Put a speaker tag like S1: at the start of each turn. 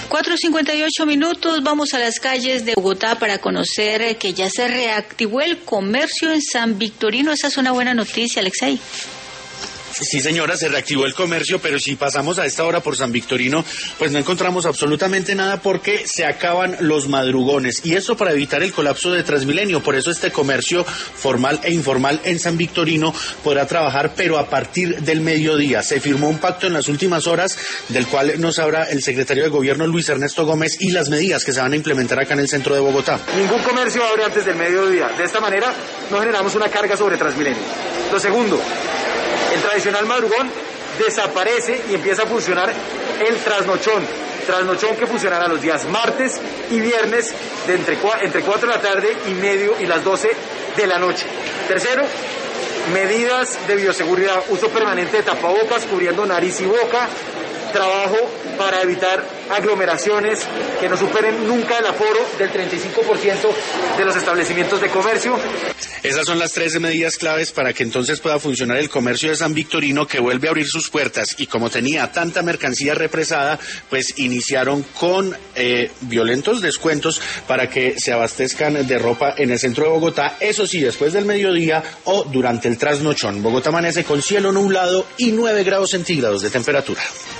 S1: 4:58, vamos a las calles de Bogotá para conocer que ya se reactivó el comercio en San Victorino. Esa es una buena noticia, Alexei.
S2: Sí, señora, se reactivó el comercio, pero si pasamos a esta hora por San Victorino, pues no encontramos absolutamente nada porque se acaban los madrugones. Y esto para evitar el colapso de Transmilenio. Por eso este comercio formal e informal en San Victorino podrá trabajar, pero a partir del mediodía. Se firmó un pacto en las últimas horas, del cual nos habla el secretario de Gobierno, Luis Ernesto Gómez, y las medidas que se van a implementar acá en el centro de Bogotá.
S3: Ningún comercio abre antes del mediodía. De esta manera no generamos una carga sobre Transmilenio. Lo segundo, el tradicional madrugón desaparece y empieza a funcionar el trasnochón que funcionará los días martes y viernes de entre 4 de la tarde y las 12 de la noche. Tercero, medidas de bioseguridad, uso permanente de tapabocas cubriendo nariz y boca, trabajo para evitar aglomeraciones que no superen nunca el aforo del 35% de los establecimientos de comercio.
S2: Esas son las 13 medidas claves para que entonces pueda funcionar el comercio de San Victorino, que vuelve a abrir sus puertas, y como tenía tanta mercancía represada, pues iniciaron con violentos descuentos para que se abastezcan de ropa en el centro de Bogotá, eso sí, después del mediodía o durante el trasnochón. Bogotá amanece con cielo nublado y 9 grados centígrados de temperatura.